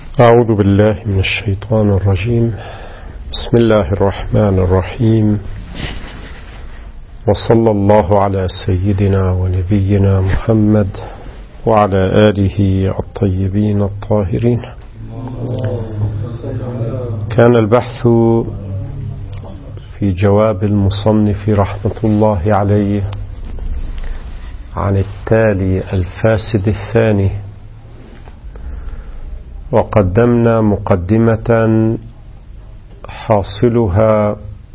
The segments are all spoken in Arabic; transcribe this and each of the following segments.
أعوذ بالله من الشيطان الرجيم. بسم الله الرحمن الرحيم، وصلى الله على سيدنا ونبينا محمد وعلى آله الطيبين الطاهرين. كان البحث في جواب المصنف رحمة الله عليه عن التالي الفاسد الثاني، وقدمنا مقدمة حاصلها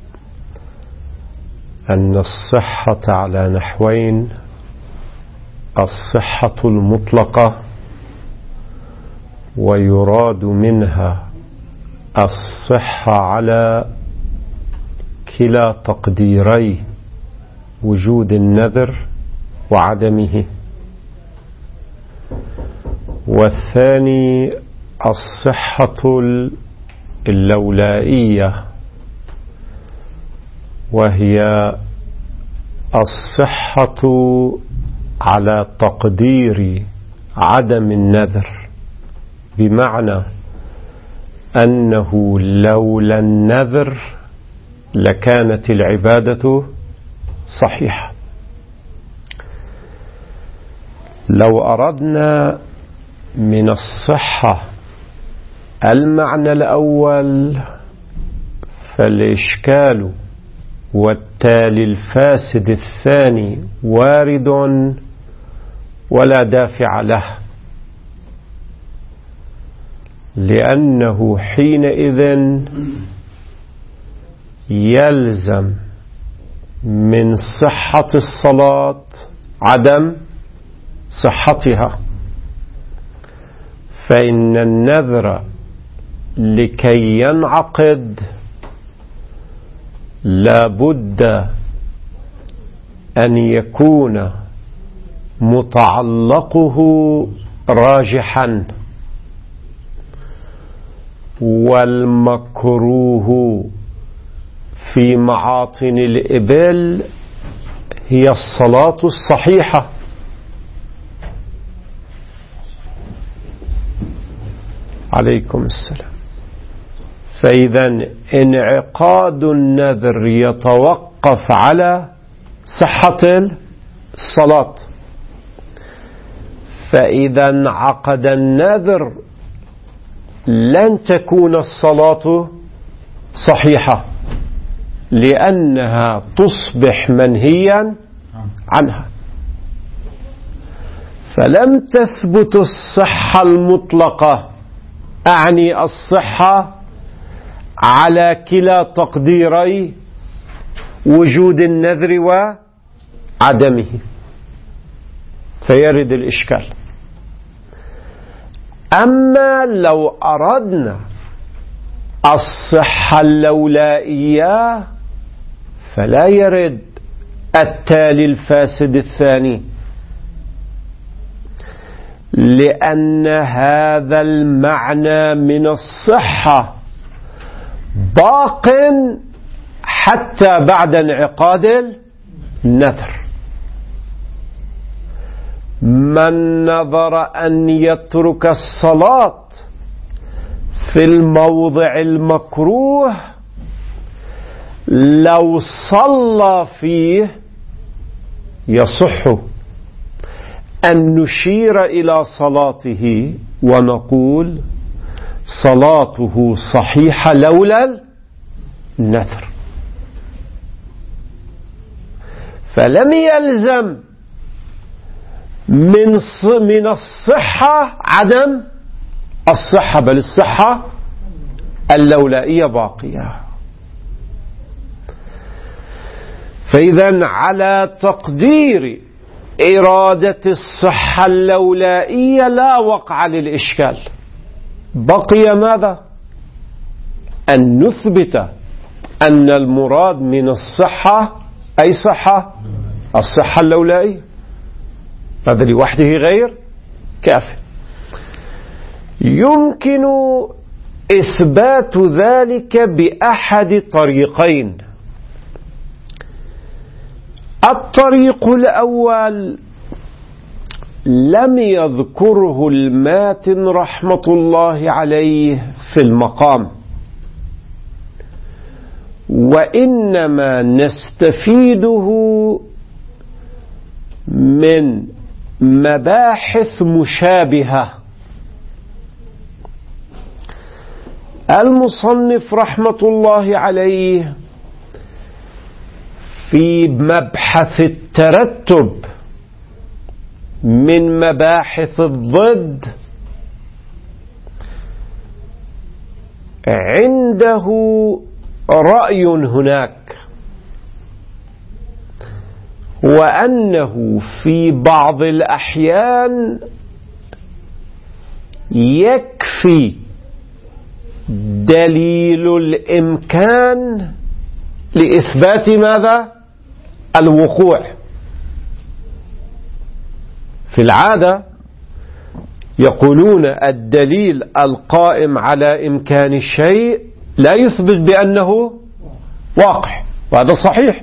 أن الصحة على نحوين: الصحة المطلقة، ويراد منها الصحة على كلا تقديري وجود النذر وعدمه، والثاني الصحة اللولائية، وهي الصحة على تقدير عدم النذر، بمعنى أنه لولا النذر لكانت العبادة صحيحة. لو أردنا من الصحة المعنى الأول فالإشكال والتالي الفاسد الثاني وارد ولا دافع له، لأنه حينئذ يلزم من صحة الصلاة عدم صحتها، فإن النذر لكي ينعقد لابد أن يكون متعلقه راجحا، والمكروه في معاطن الإبل هي الصلاة الصحيحة. عليكم السلام. فإذا انعقاد النذر يتوقف على صحة الصلاة، فإذا انعقد النذر لن تكون الصلاة صحيحة، لأنها تصبح منهيا عنها. فلم تثبت الصحة المطلقة، أعني الصحة على كلا تقديري وجود النذر وعدمه، فيرد الإشكال. أما لو أردنا الصحة اللولائية فلا يرد التالي الفاسد الثاني، لأن هذا المعنى من الصحة باق حتى بعد انعقاد النذر. من نظر أن يترك الصلاة في الموضع المكروه لو صلى فيه يصح أن نشير إلى صلاته ونقول صلاته صحيحة لولا النذر، فلم يلزم من الصحة عدم الصحة، بل الصحة اللولائية باقية. فإذا على تقدير إرادة الصحة اللولائية لا وقع للإشكال. بقي ماذا؟ أن نثبت أن المراد من الصحة أي صحة الصحة اللولائية، هذا لوحده غير كافٍ. يمكن إثبات ذلك بأحد طريقين. الطريق الأول لم يذكره الماتن رحمة الله عليه في المقام، وإنما نستفيده من مباحث مشابهة. المصنف رحمة الله عليه في مبحث الترتب من مباحث الضد عنده رأي هناك، وأنه في بعض الأحيان يكفي دليل الإمكان لإثبات ماذا؟ الوقوع. في العادة يقولون الدليل القائم على إمكان الشيء لا يثبت بأنه واقع، وهذا صحيح.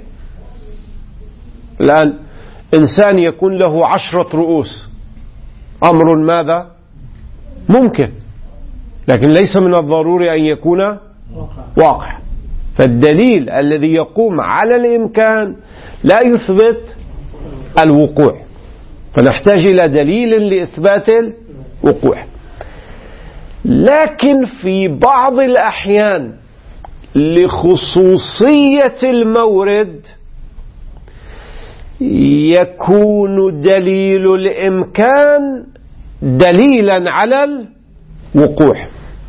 الآن إنسان يكون له 10 رؤوس، أمر ماذا؟ ممكن، لكن ليس من الضروري أن يكون واقع. فالدليل الذي يقوم على الإمكان لا يثبت الوقوع، فنحتاج إلى دليل لإثبات الوقوع. لكن في بعض الأحيان لخصوصية المورد يكون دليل الإمكان دليلا على الوقوع.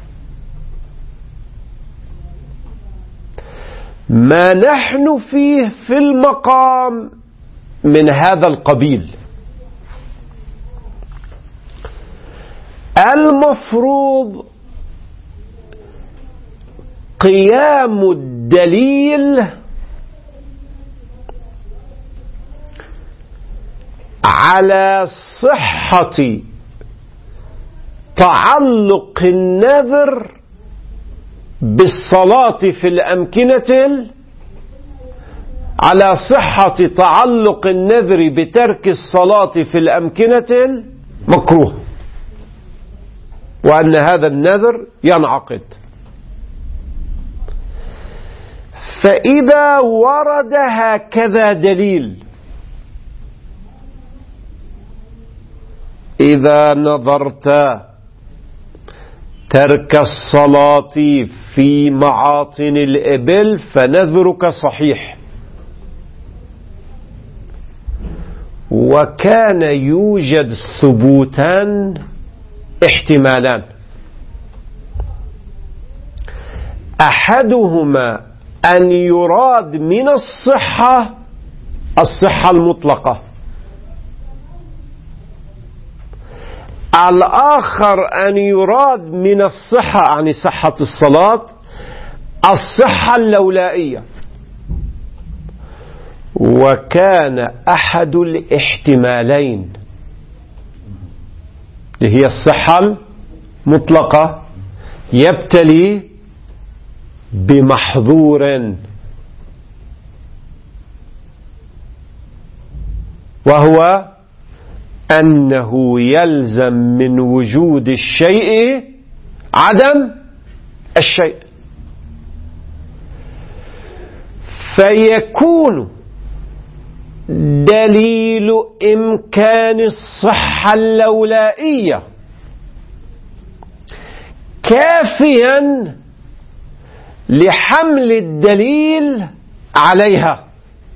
ما نحن فيه في المقام من هذا القبيل. المفروض قيام الدليل على صحة تعلق النذر بالصلاة في الأمكنة، على صحة تعلق النذر بترك الصلاة في الأمكنة المكروه، وأن هذا النذر ينعقد. فإذا ورد هكذا دليل، إذا نظرت ترك الصلاة في معاطن الإبل فنذرك صحيح، وكان يوجد ثبوتان احتمالان، أحدهما أن يراد من الصحة المطلقة، الآخر أن يراد من الصحة يعني صحة الصلاة الصحة اللولائية. وكان أحد الاحتمالين هي الصحة المطلقة يبتلي بمحظور، وهو أنه يلزم من وجود الشيء عدم الشيء، فيكون دليل إمكان الصحة اللولائية كافيا لحمل الدليل عليها.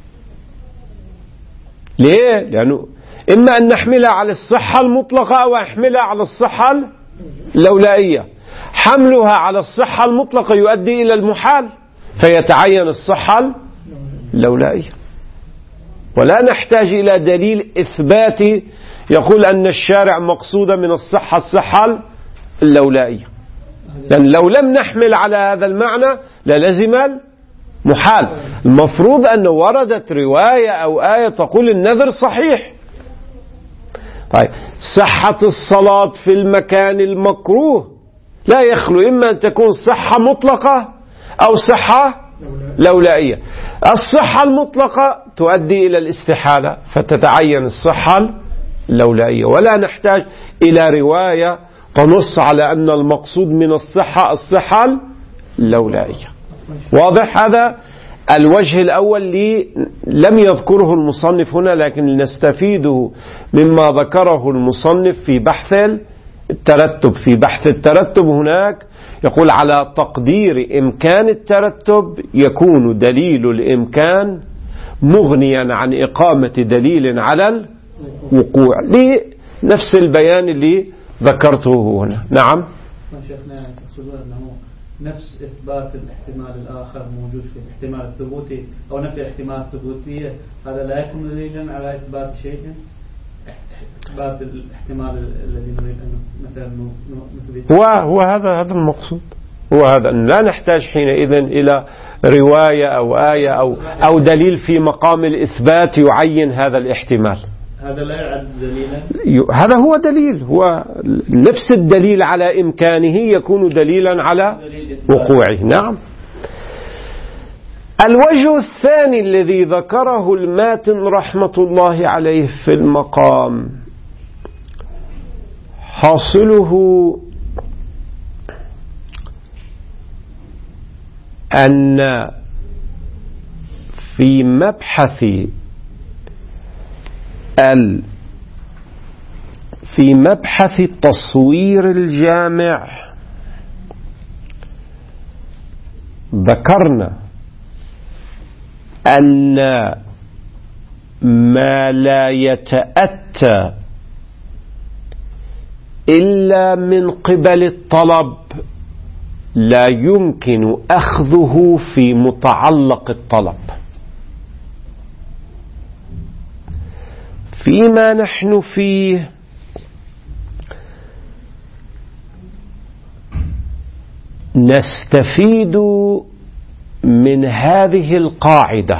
ليه؟ لأنه إما أن نحملها على الصحة المطلقة أو نحملها على الصحة اللولائية. حملها على الصحة المطلقة يؤدي إلى المحال، فيتعين الصحة اللولائية، ولا نحتاج إلى دليل إثباتي يقول أن الشارع مقصود من الصحة اللولائية، لأن لو لم نحمل على هذا المعنى للزم المحال. المفروض أن وردت رواية أو آية تقول النذر صحيح. طيب، صحة الصلاة في المكان المكروه لا يخلو إما أن تكون صحة مطلقة أو صحة لولائية. الصحة المطلقة تؤدي إلى الاستحالة فتتعين الصحة اللولائية، ولا نحتاج إلى رواية تنص على أن المقصود من الصحة اللولائية. واضح؟ هذا الوجه الأول لم يذكره المصنف هنا، لكن نستفيده مما ذكره المصنف في بحث الترتب. في بحث الترتب هناك يقول على تقدير إمكان الترتب يكون دليل الإمكان مغنيا عن إقامة دليل على الوقوع، لنفس البيان اللي ذكرته هنا. نعم. شيخنا تقصدون أنه نفس إثبات الاحتمال الآخر موجود في الاحتمال الثبوتي أو نفي الاحتمال الثبوتي، هذا لا يكون دليلا على إثبات شيء؟ إثبات الاحتمال الذي نريد أن مثلا نثبته هو هذا المقصود، هو هذا، لا نحتاج حينئذ إلى رواية أو آية أو دليل في مقام الإثبات يعين هذا الاحتمال. هذا لا يعد دليلا، هذا هو دليل، هو نفس الدليل على إمكانه يكون دليلا على وقوعه. نعم. الوجه الثاني الذي ذكره الماتن رحمة الله عليه في المقام حاصله أن في مبحث التصوير الجامع ذكرنا أن ما لا يتأتى إلا من قبل الطلب لا يمكن أخذه في متعلق الطلب. فيما نحن فيه نستفيد من هذه القاعدة،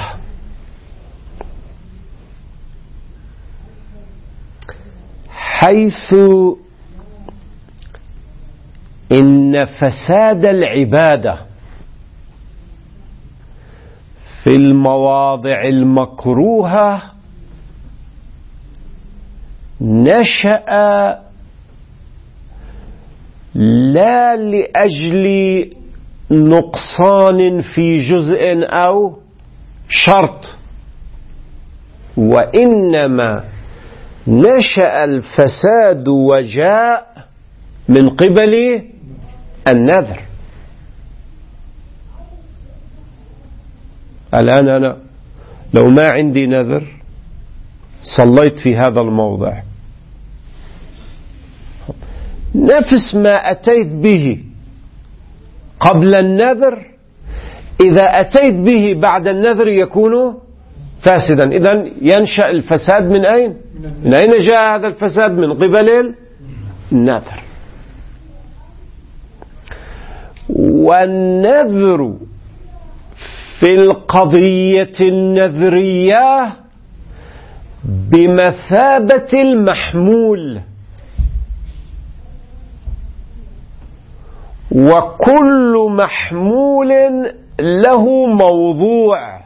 حيث إن فساد العبادة في المواضع المكروهة نشأ لا لأجل نقصان في جزء أو شرط، وإنما نشأ الفساد وجاء من قبل النذر. الآن أنا لو ما عندي نذر صليت في هذا الموضع، نفس ما أتيت به قبل النذر إذا أتيت به بعد النذر يكون فاسدا. إذن ينشأ الفساد من أين؟ من أين جاء هذا الفساد؟ من قبل النذر. والنذر في القضية النذرية بمثابة المحمول، وكل محمول له موضوع.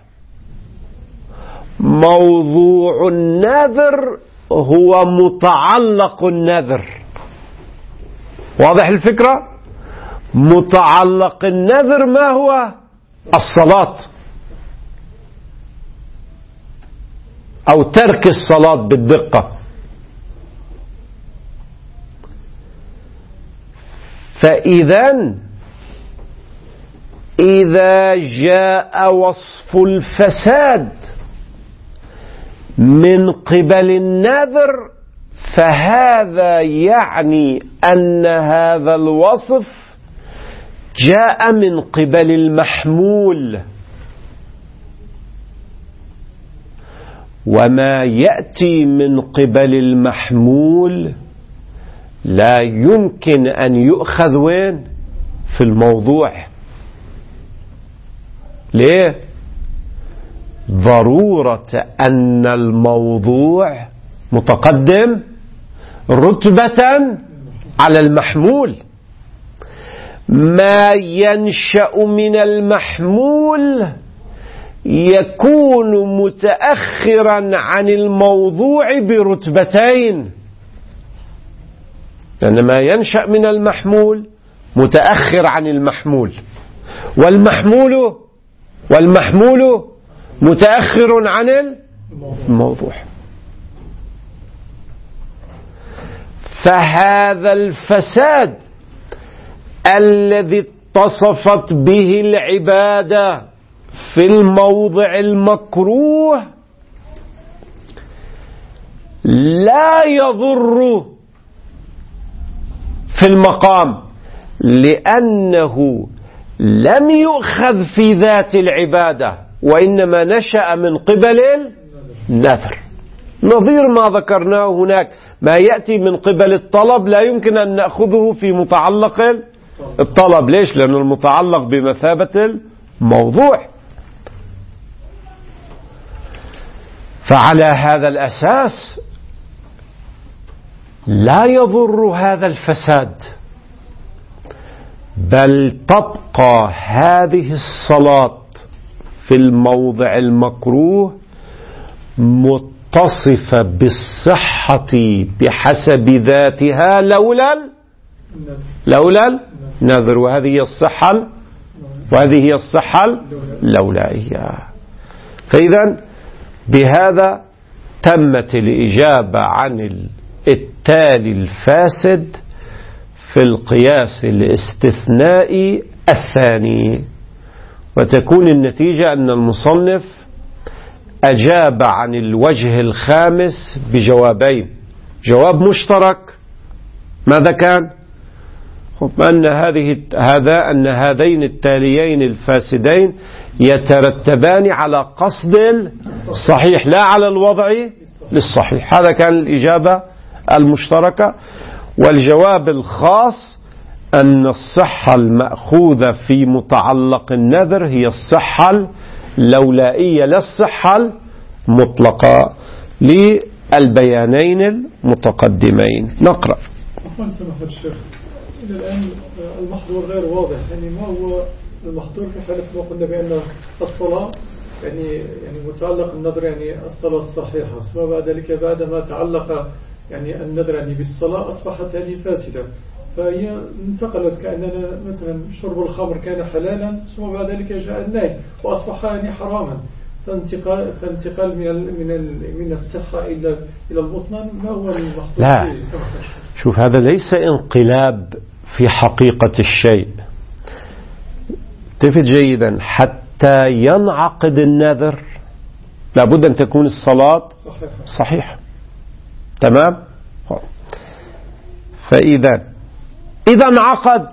موضوع النذر هو متعلق النذر. واضح الفكرة؟ متعلق النذر ما هو؟ الصلاة أو ترك الصلاة بالدقة. فإذا إذا جاء وصف الفساد من قبل النذر فهذا يعني أن هذا الوصف جاء من قبل المحمول، وما يأتي من قبل المحمول لا يمكن أن يؤخذ وين؟ في الموضوع. ليه؟ ضرورة أن الموضوع متقدم رتبة على المحمول. ما ينشأ من المحمول يكون متأخرا عن الموضوع برتبتين، لأن ما ينشأ من المحمول متأخر عن المحمول، والمحمول متأخر عن الموضوع. فهذا الفساد الذي اتصفت به العبادة في الموضع المكروه لا يضر في المقام، لأنه لم يؤخذ في ذات العبادة، وإنما نشأ من قبل النذر، نظير ما ذكرناه هناك. ما يأتي من قبل الطلب لا يمكن أن نأخذه في متعلق الطلب. ليش؟ لأن المتعلق بمثابة الموضوع. فعلى هذا الأساس لا يضر هذا الفساد، بل تبقى هذه الصلاة في الموضع المكروه متصفة بالصحة بحسب ذاتها لولا النذر، وهذه هي الصحة اللولائية. فإذا بهذا تمت الإجابة عن التالي الفاسد في القياس الاستثنائي الثاني، وتكون النتيجة أن المصنف أجاب عن الوجه الخامس بجوابين. جواب مشترك ماذا كان؟ أن هذين التاليين الفاسدين يترتبان على قصد الصحيح لا على الوضع للصحيح. هذا كان الإجابة المشتركة. والجواب الخاص أن الصحة المأخوذة في متعلق النذر هي الصحة اللولائية لا الصحة المطلقة للبيانين المتقدمين. نقرأ. سماحة الشيخ، إلى الآن المحظور غير واضح، يعني ما هو المحظور في حالة ما قلنا بأن الصلاة يعني متعلق النذر يعني الصلاة الصحيحة، ثم بعد ذلك بعد ما تعلق يعني النذر يعني بالصلاة أصبحت هذه فاسدة، فهي انتقلت كأننا مثلا شرب الخمر كان حلالا ثم بعد ذلك جاء النهي وأصبح يعني حراما، فانتقال من الصحة إلى البطلان. ما هو المحظور؟ لا، شوف، هذا ليس انقلاب في حقيقة الشيء. التفت جيدا، حتى ينعقد النذر لابد أن تكون الصلاة صحيحة. تمام؟ فإذا انعقد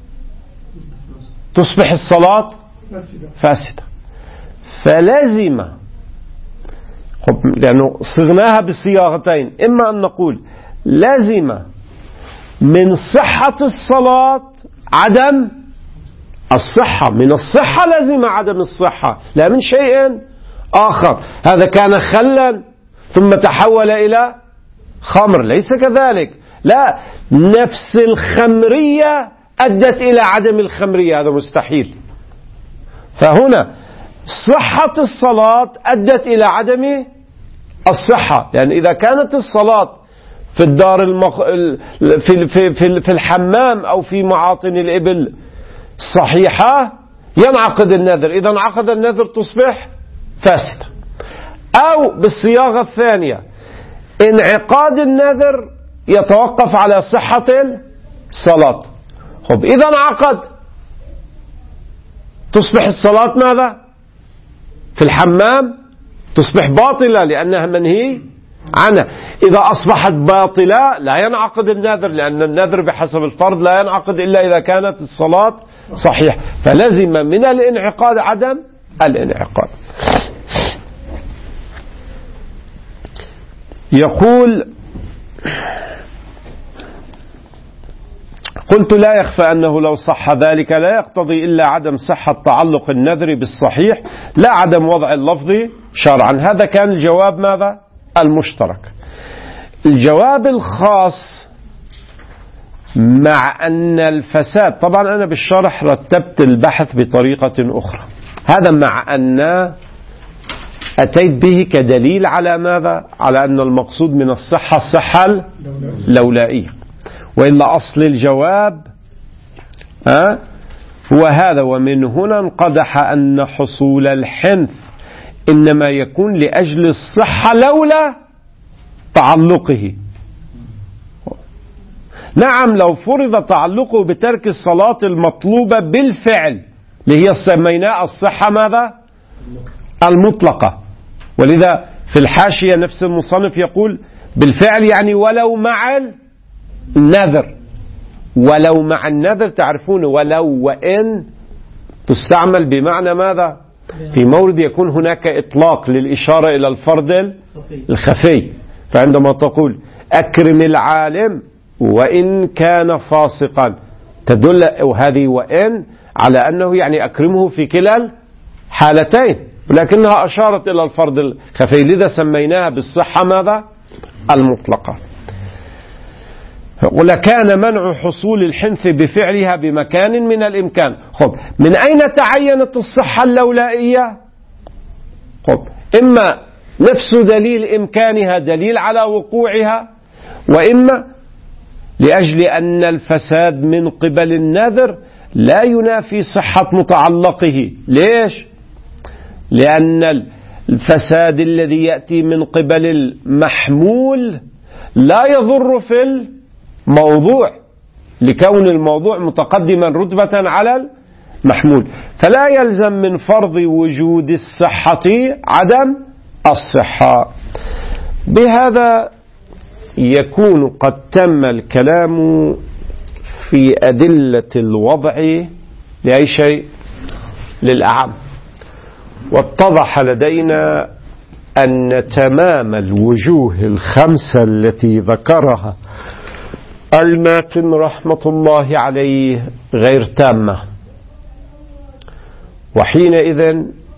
تصبح الصلاة فاسدة. فلازم، لأنه صغناها بصياغتين، إما أن نقول لازم من صحة الصلاة عدم الصحة، من الصحة لازم عدم الصحة، لا من شيء آخر. هذا كان خلا ثم تحول إلى خمر، ليس كذلك. لا، نفس الخمرية أدت إلى عدم الخمرية، هذا مستحيل. فهنا صحة الصلاة أدت إلى عدم الصحة، لأن إذا كانت الصلاة في الدار في الحمام أو في معاطن الإبل صحيحة ينعقد النذر، إذا انعقد النذر تصبح فاسدة. أو بالصياغة الثانية، انعقاد النذر يتوقف على صحة الصلاة. إذا انعقد تصبح الصلاة ماذا؟ في الحمام تصبح باطلة لأنها منهي عنها. إذا أصبحت باطلة لا ينعقد النذر، لأن النذر بحسب الفرض لا ينعقد إلا إذا كانت الصلاة صحيح. فلازم من الانعقاد عدم الانعقاد. يقول: قلت لا يخفى أنه لو صح ذلك لا يقتضي إلا عدم صحة تعلق النذر بالصحيح لا عدم وضع اللفظ شرعا. هذا كان الجواب ماذا؟ المشترك. الجواب الخاص: مع أن الفساد، طبعا أنا بالشرح رتبت البحث بطريقة أخرى، هذا مع أن أتيت به كدليل على ماذا؟ على أن المقصود من الصحة اللولائية. وإلا أصل الجواب هو هذا. ومن هنا انقدح أن حصول الحنث إنما يكون لأجل الصحة لولا تعلقه. نعم، لو فرض تعلقه بترك الصلاة المطلوبة بالفعل اللي هي سميناها الصحة ماذا؟ المطلقة. ولذا في الحاشية نفس المصنف يقول بالفعل يعني ولو مع النذر. ولو مع النذر تعرفون ولو وإن تستعمل بمعنى ماذا؟ في مورد يكون هناك إطلاق للإشارة إلى الفرض الخفي. فعندما تقول أكرم العالم وإن كان فاسقا تدل هذه وإن على أنه يعني أكرمه في كلا الحالتين، ولكنها أشارت إلى الفرض الخفي، لذا سميناها بالصحة ماذا؟ المطلقة. ولكان منع حصول الحنث بفعلها بمكان من الإمكان. من أين تعينت الصحة اللولائية؟ إما نفس دليل إمكانها دليل على وقوعها، وإما لأجل أن الفساد من قبل النذر لا ينافي صحة متعلقه. ليش؟ لأن الفساد الذي يأتي من قبل المحمول لا يضر في الموضوع لكون الموضوع متقدما رتبة على المحمول، فلا يلزم من فرض وجود الصحة عدم الصحة. بهذا يكون قد تم الكلام في أدلة الوضع لأي شيء للأعم، واتضح لدينا أن تمام الوجوه الخمسة التي ذكرها الماتن رحمة الله عليه غير تامة، وحينئذ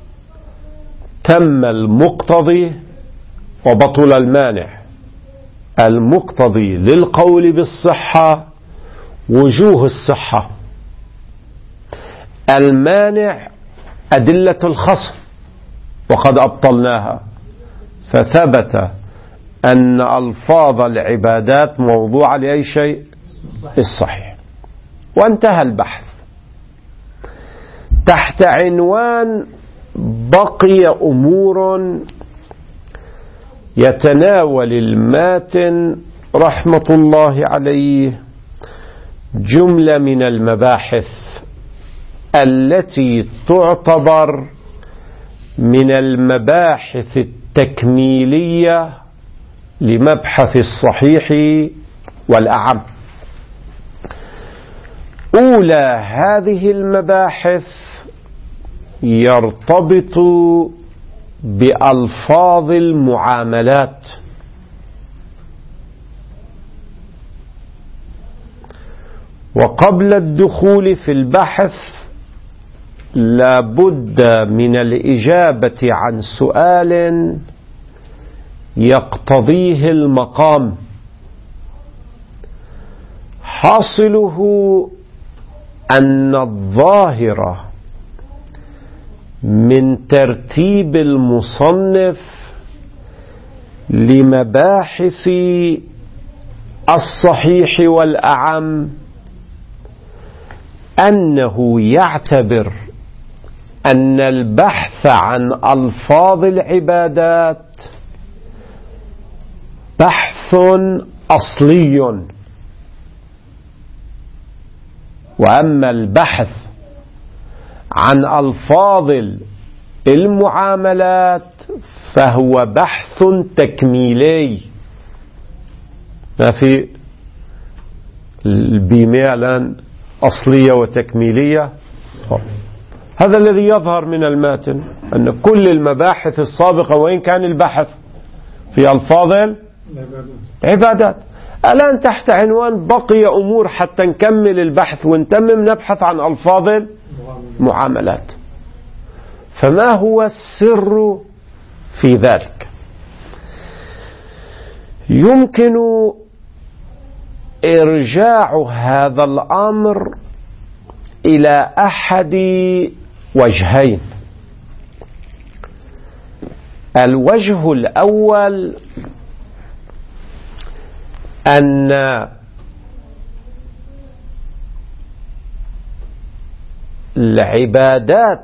تم المقتضي وبطل المانع. المقتضي للقول بالصحة وجوه الصحة، المانع أدلة الخصم وقد أبطلناها، فثبت أن ألفاظ العبادات موضوعة لأي شيء؟ الصحيح. وانتهى البحث تحت عنوان بقي أمور يتناول الماتن رحمة الله عليه جملة من المباحث التي تعتبر من المباحث التكميلية لمبحث الصحيح والأعم. أولى هذه المباحث يرتبط بألفاظ المعاملات. وقبل الدخول في البحث لا بد من الإجابة عن سؤال يقتضيه المقام، حاصله أن الظاهر من ترتيب المصنف لمباحث الصحيح والأعم أنه يعتبر أن البحث عن ألفاظ العبادات بحث أصلي، وأما البحث عن ألفاظ المعاملات فهو بحث تكميلي. ما في البيمية الآن أصلية وتكميلية. هذا الذي يظهر من الماتن، أن كل المباحث السابقة وإن كان البحث في ألفاظ العبادات الآن تحت عنوان بقي أمور حتى نكمل البحث ونتمم نبحث عن ألفاظ المعاملات. فما هو السر في ذلك؟ يمكن إرجاع هذا الأمر إلى أحد وجهين. الوجه الأول أن العبادات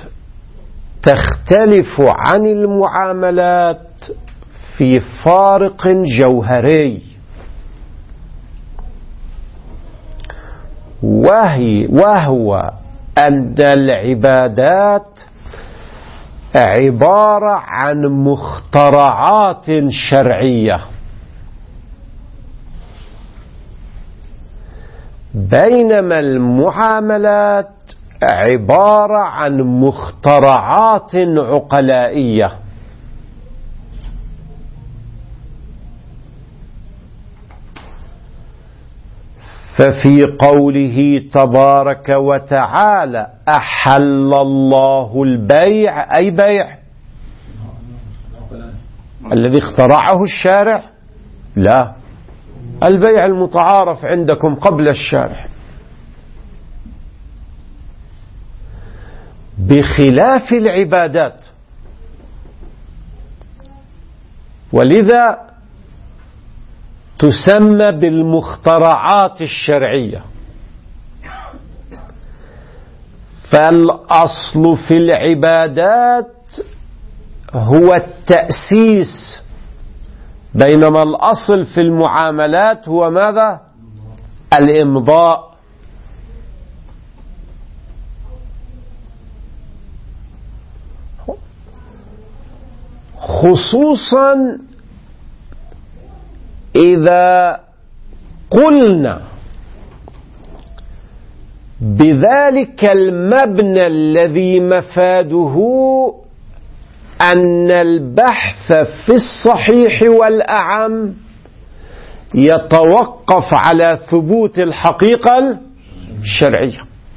تختلف عن المعاملات في فارق جوهري، وهو أن العبادات عبارة عن مخترعات شرعية، بينما المعاملات عبارة عن مخترعات عقلائية. ففي قوله تبارك وتعالى أحل الله البيع، أي بيع الذي اخترعه الشارع؟ لا، البيع المتعارف عندكم قبل الشارع، بخلاف العبادات. ولذا تسمى بالمخترعات الشرعية. فالأصل في العبادات هو التأسيس، بينما الأصل في المعاملات هو ماذا؟ الإمضاء. خصوصا إذا قلنا بذلك المبنى الذي مفاده أن البحث في الصحيح والأعم يتوقف على ثبوت الحقيقة الشرعية.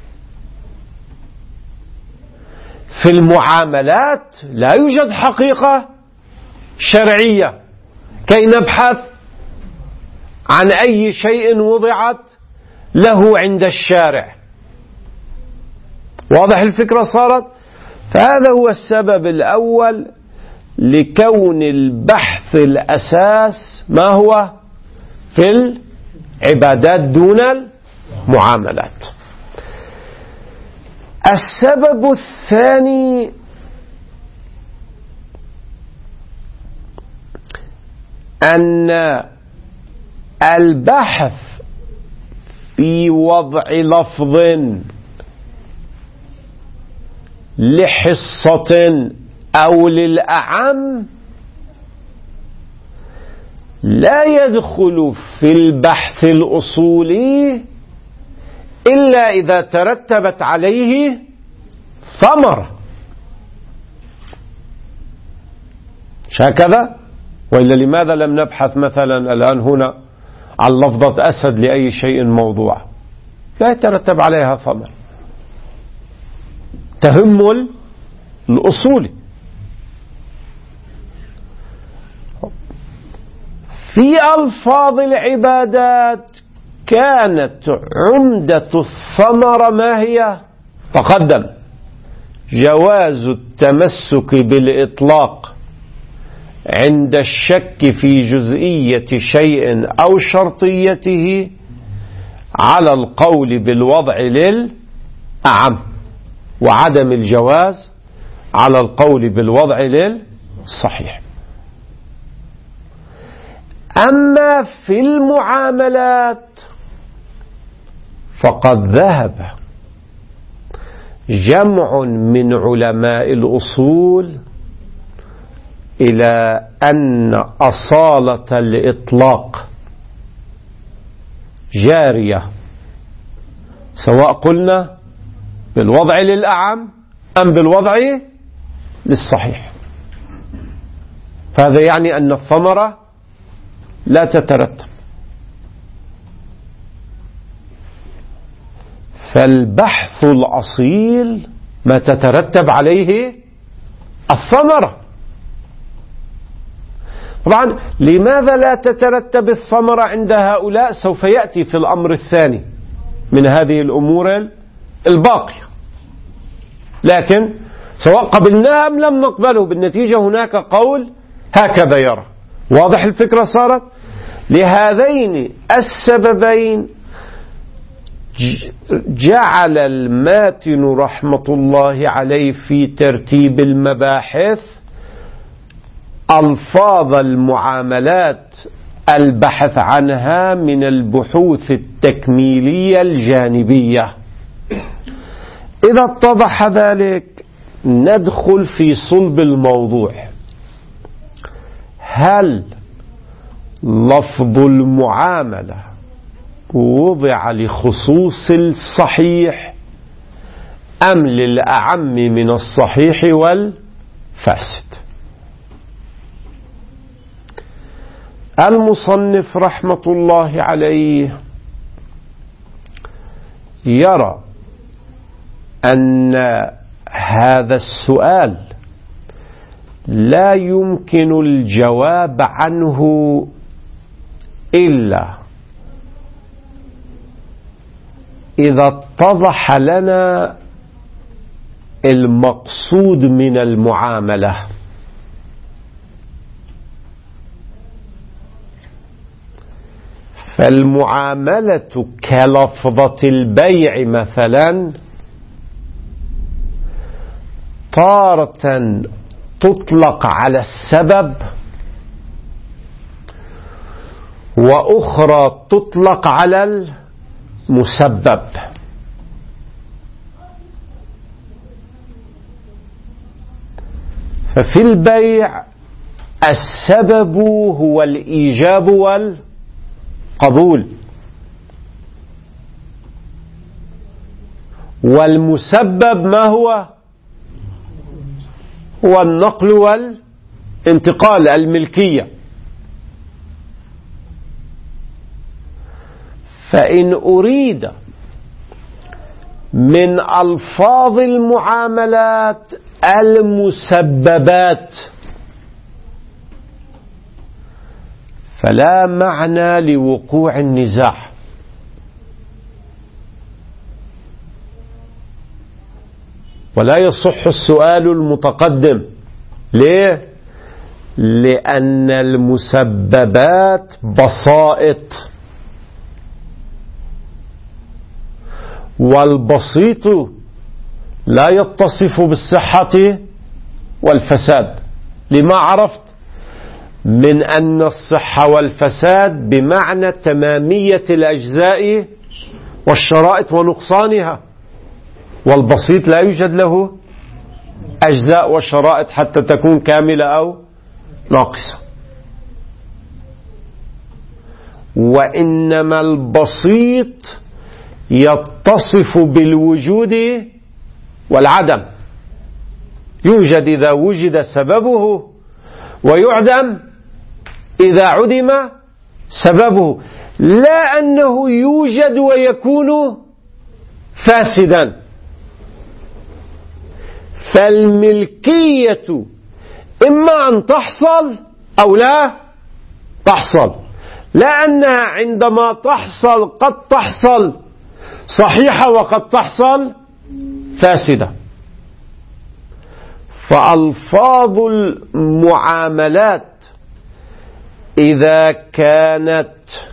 في المعاملات لا يوجد حقيقة شرعية كي نبحث عن أي شيء وضعت له عند الشارع. واضح الفكرة صارت؟ فهذا هو السبب الأول لكون البحث الأساس ما هو في العبادات دون المعاملات. السبب الثاني أن البحث في وضع لفظ لحصة أو للأعم لا يدخل في البحث الأصولي إلا إذا ترتبت عليه ثمرة، مش هكذا؟ وإلا لماذا لم نبحث مثلا الآن هنا عن لفظة أسد لأي شيء موضوع؟ لا يترتب عليها ثمر، تهم الأصول. في ألفاظ العبادات كانت عمدة الثمرة ما هي؟ تقدم جواز التمسك بالإطلاق عند الشك في جزئية شيء أو شرطيته على القول بالوضع للأعم، وعدم الجواز على القول بالوضع للصحيح. أما في المعاملات فقد ذهب جمع من علماء الأصول إلى أن أصالة الإطلاق جارية، سواء قلنا بالوضع للأعم أم بالوضع للصحيح. فهذا يعني أن الثمرة لا تترتب. فالبحث الأصيل ما تترتب عليه الثمرة. طبعا لماذا لا تترتب الثمرة عند هؤلاء سوف يأتي في الأمر الثاني من هذه الأمور الباقية، لكن سواء قبلناه أم لم نقبله، بالنتيجة هناك قول هكذا يرى. واضح الفكرة صارت؟ لهذين السببين جعل الماتن رحمة الله عليه في ترتيب المباحث ألفاظ المعاملات البحث عنها من البحوث التكميلية الجانبية. إذا اتضح ذلك ندخل في صلب الموضوع. هل لفظ المعاملة وضع لخصوص الصحيح أم للأعم من الصحيح والفاسد؟ المصنف رحمة الله عليه يرى أن هذا السؤال لا يمكن الجواب عنه إلا إذا اتضح لنا المقصود من المعاملة. فالمعاملة كلفظة البيع مثلا تارة تطلق على السبب وأخرى تطلق على المسبب. ففي البيع السبب هو الإيجاب والقبول، والمسبب ما هو النقل والانتقال، الملكية. فإن أريد من ألفاظ المعاملات المسببات فلا معنى لوقوع النزاع، ولا يصح السؤال المتقدم. ليه؟ لأن المسببات بسائط، والبسيط لا يتصف بالصحة والفساد. لما عرفت؟ من أن الصحة والفساد بمعنى تمامية الأجزاء والشرائط ونقصانها، والبسيط لا يوجد له أجزاء وشرائط حتى تكون كاملة أو ناقصة. وإنما البسيط يتصف بالوجود والعدم، يوجد إذا وجد سببه ويعدم إذا عدم سببه، لا أنه يوجد ويكون فاسدا. فالملكية إما أن تحصل أو لا تحصل، لأنها عندما تحصل قد تحصل صحيحة وقد تحصل فاسدة. فألفاظ المعاملات إذا كانت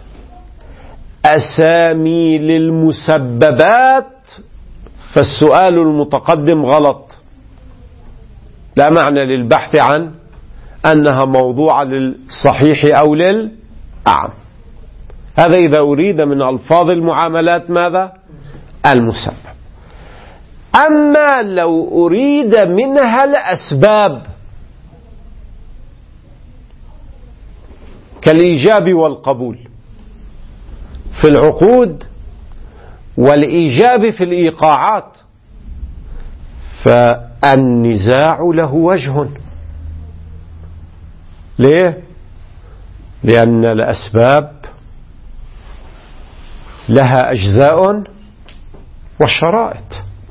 أسامي للمسببات فالسؤال المتقدم غلط، لا معنى للبحث عن أنها موضوعة للصحيح أو للأعم. هذا إذا أريد من ألفاظ المعاملات ماذا؟ المسبب. أما لو أريد منها الأسباب كالإيجاب والقبول في العقود والإيجاب في الإيقاعات، فالنزاع له وجه. ليه؟ لأن الأسباب لها أجزاء وشرائط.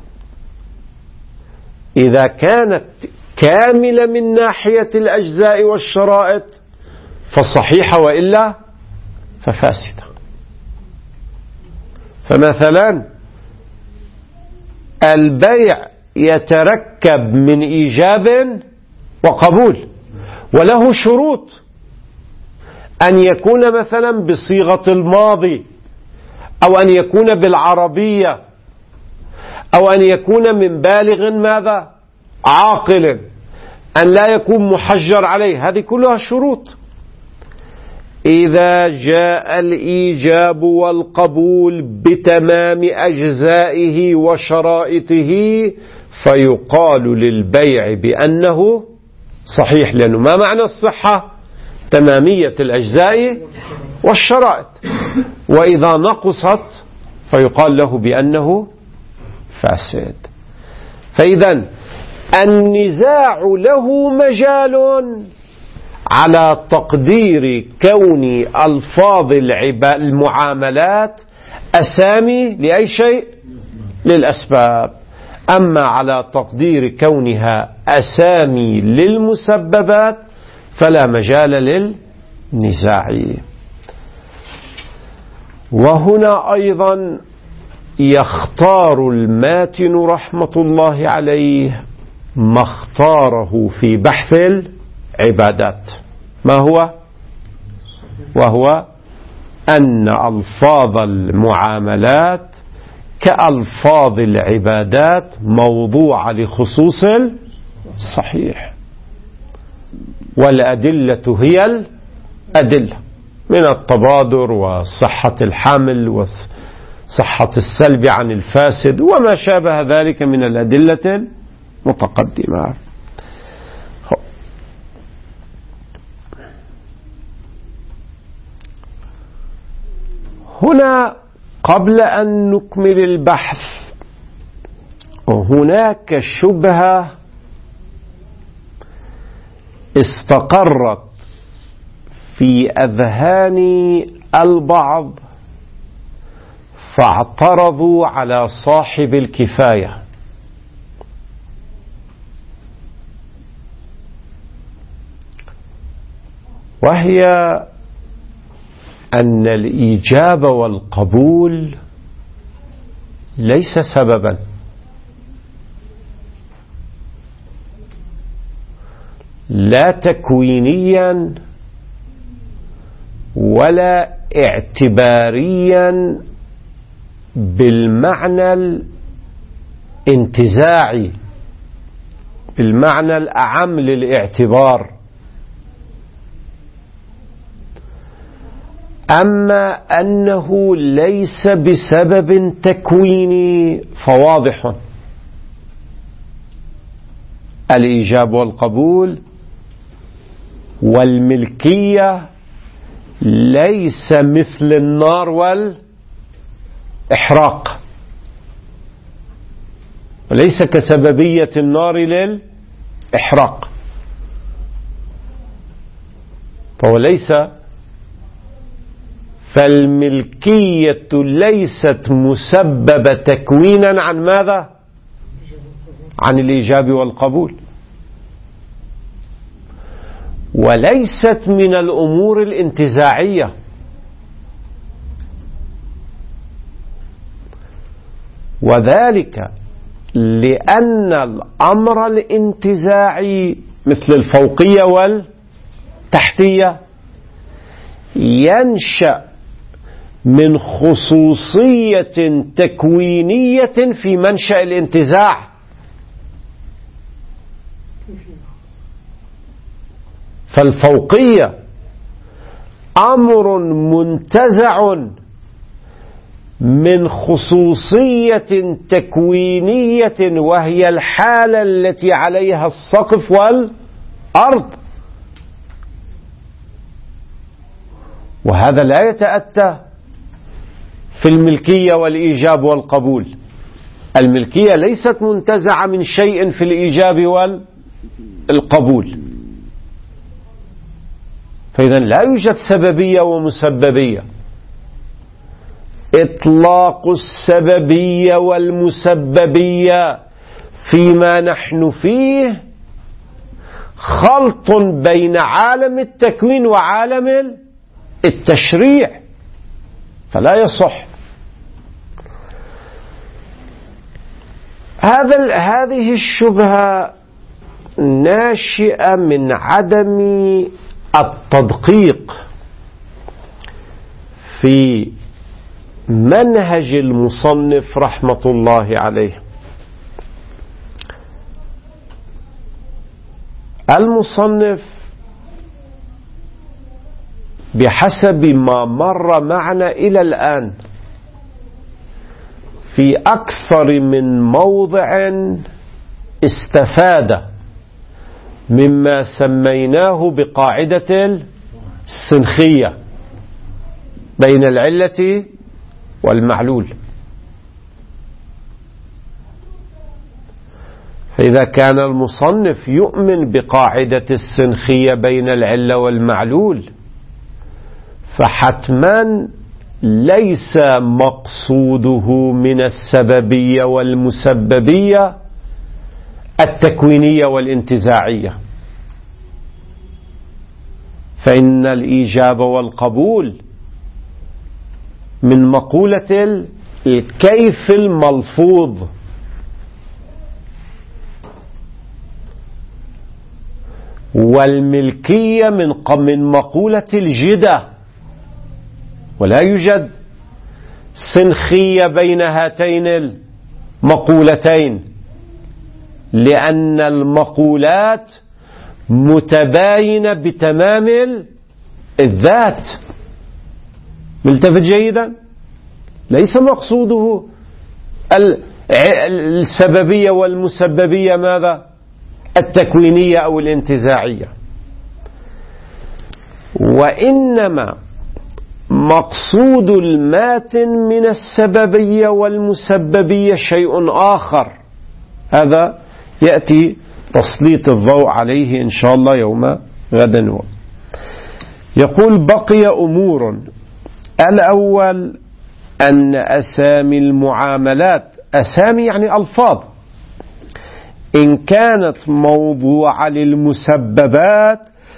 إذا كانت كاملة من ناحية الأجزاء والشرائط فصحيحة، وإلا ففاسدة. فمثلا البيع يتركب من إيجاب وقبول، وله شروط، أن يكون مثلا بصيغة الماضي، أو أن يكون بالعربية، أو أن يكون من بالغ ماذا؟ عاقل، أن لا يكون محجر عليه، هذه كلها شروط. إذا جاء الإيجاب والقبول بتمام أجزائه وشرائطه فيقال للبيع بأنه صحيح، لأنه ما معنى الصحة؟ تمامية الأجزاء والشرائط، وإذا نقصت فيقال له بأنه فاسد. فإذا النزاع له مجال على تقدير كون ألفاظ المعاملات أسامي لأي شيء؟ للأسباب. أما على تقدير كونها أسامي للمسببات فلا مجال للنزاع. وهنا أيضا يختار الماتن رحمة الله عليه ما اختاره في بحث العبادات. ما هو؟ وهو أن ألفاظ المعاملات كألفاظ العبادات موضوعة لخصوص الصحيح، والأدلة هي الأدلة من التبادر وصحة الحمل وصحة السلب عن الفاسد وما شابه ذلك من الأدلة المتقدمة. هنا قبل أن نكمل البحث هناك شبهة استقرت في أذهان البعض فاعترضوا على صاحب الكفاية، وهي أن الإيجاب والقبول ليس سببا، لا تكوينيا ولا اعتباريا بالمعنى الانتزاعي، بالمعنى الأعم للاعتبار. أما أنه ليس بسبب تكويني فواضح، الإيجاب والقبول والملكية ليس مثل النار والإحراق، وليس كسببية النار للإحراق، فهو ليس، فالملكية ليست مسببة تكوينا عن ماذا؟ عن الإيجاب والقبول، وليست من الأمور الانتزاعية. وذلك لأن الأمر الانتزاعي مثل الفوقية والتحتية ينشأ من خصوصية تكوينية في منشأ الانتزاع، فالفوقية أمر منتزع من خصوصية تكوينية وهي الحالة التي عليها السقف والأرض، وهذا لا يتأتى في الملكية والإيجاب والقبول. الملكية ليست منتزعة من شيء في الإيجاب والقبول، فإذا لا يوجد سببية ومسببية. إطلاق السببية والمسببية فيما نحن فيه خلط بين عالم التكوين وعالم التشريع، فلا يصح. هذه الشبهة ناشئة من عدم التدقيق في منهج المصنف رحمة الله عليه. المصنف بحسب ما مر معنا إلى الآن في أكثر من موضع استفاد مما سميناه بقاعدة السنخية بين العلة والمعلول. فإذا كان المصنف يؤمن بقاعدة السنخية بين العلة والمعلول فحتما ليس مقصوده من السببية والمسببية التكوينية والانتزاعية، فإن الإيجاب والقبول من مقولة الكيف الملفوظ، والملكية من مقولة الجدة، ولا يوجد سنخية بين هاتين المقولتين لأن المقولات متباينة بتمام الذات. ملتفت جيدا؟ ليس مقصوده السببية والمسببية ماذا؟ التكوينية أو الانتزاعية، وإنما مقصود الماتن من السببية والمسببية شيء آخر. هذا يأتي تسليط الضوء عليه إن شاء الله يوم غدا. يقول بقي أمور. الأول أن أسامي المعاملات، أسامي يعني ألفاظ، إن كانت موضوعة للمسببات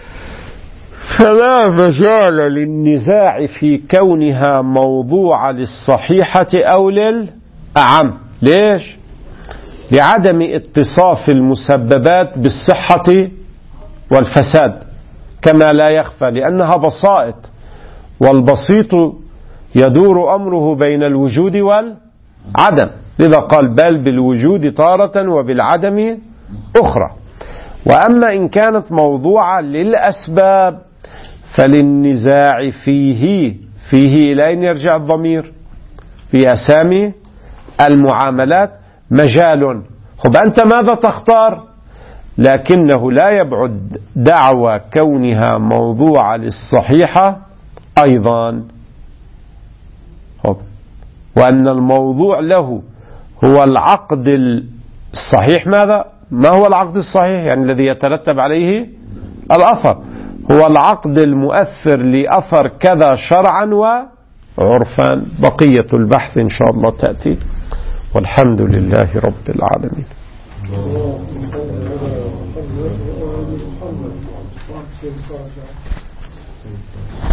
فلا مجال للنزاع في كونها موضوعة للصحيحة أو للأعم. ليش؟ لعدم اتصاف المسببات بالصحة والفساد كما لا يخفى، لأنها بسائط، والبسيط يدور أمره بين الوجود والعدم، لذا قال بل بالوجود تارة وبالعدم أخرى. وأما إن كانت موضوعة للأسباب فللنزاع فيه إلى أين يرجع الضمير؟ في أسامي المعاملات مجال. خب أنت ماذا تختار؟ لكنه لا يبعد دعوى كونها موضوعة للصحيحة أيضا. وأن الموضوع له هو العقد الصحيح. ماذا؟ ما هو العقد الصحيح؟ يعني الذي يترتب عليه الأثر، هو العقد المؤثر لأثر كذا شرعا وعرفان. بقية البحث إن شاء الله تأتي، والحمد لله رب العالمين.